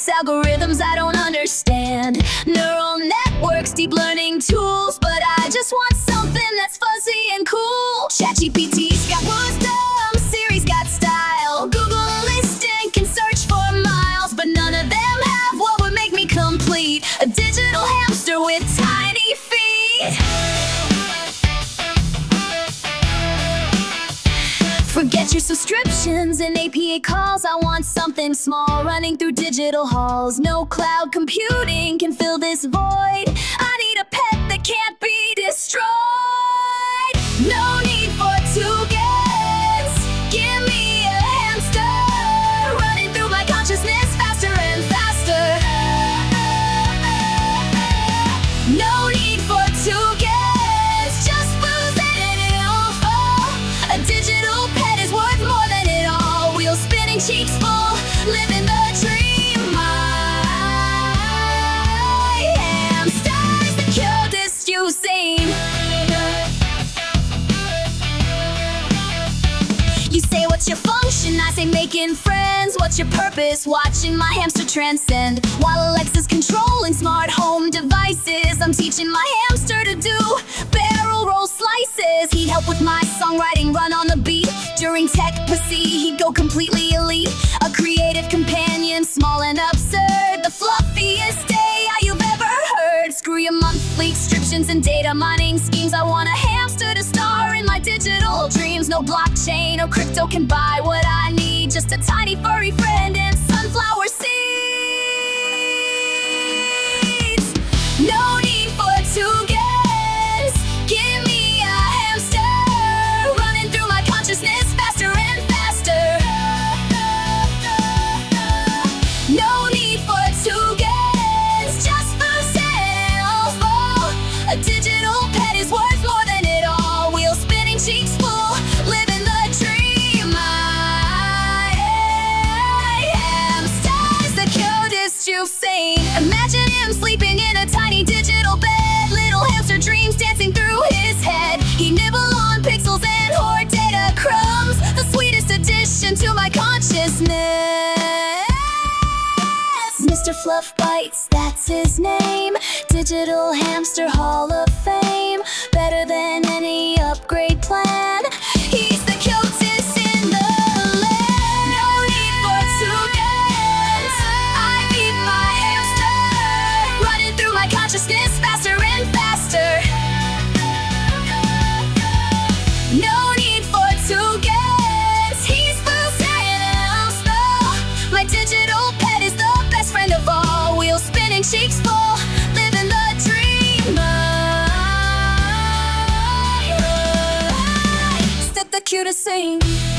complex algorithms I don't understand. Neural networks, deep learning tools, but I just want something that's fuzzy and cool. ChatGPT's got wisdom, Siri's got style, Google Assistant can search for miles, but none of them have what would make me complete. A digital hamster with tiny feet. Forget your subscriptions and APA calls. I want something small running through digital halls. No cloud computing can fill this void. I need a pet that can't be destroyed. No need for tokens. Give me a hamster running through my consciousness faster and faster. No need for tokens, just booze and info. A digital pet is worth more than it all. Wheels spinning, cheeks full, living the dream. My hamster's the cutest you've seen. You say, what's your function? I say, making friends. What's your purpose? Watching my hamster transcend. While Alexa's controlling smart home devices, I'm teaching my hamster to do barrel roll slices. He'd help with my songwriting, run on the beat. During tech pussy, he'd go completely elite. A creative companion, small and absurd. The fluffiest AI you've ever heard. Screw your monthly subscriptions and data mining schemes. I want a hamster to star in my digital dreams. No blockchain or crypto can buy what I need. Just a tiny furry friend and sunflower seeds. No need for tokens. Give me a hamster running through my consciousness faster and faster. No need for tokens, just for info. A digital pet is worth more than it all. Wheels spinning, cheeks full, living the dream. My hamster's the cutest you've seen. Imagine him sleeping in a tiny digital bed. Little hamster dreams dancing through his head. He nibble on pixels and hoard data crumbs. The sweetest addition to my consciousness. Mr. Fluff Bites, that's his name. Digital Hamster Hall of Fame. Better than any upgrade plan. He's the cutest in the land. No need for tokens. I feed my hamster running through my consciousness faster and faster. No need for tokens. He's boosting and my digital pet is the best friend of all. Wheels spinning, cheeks full, living the dream. The cutest thing.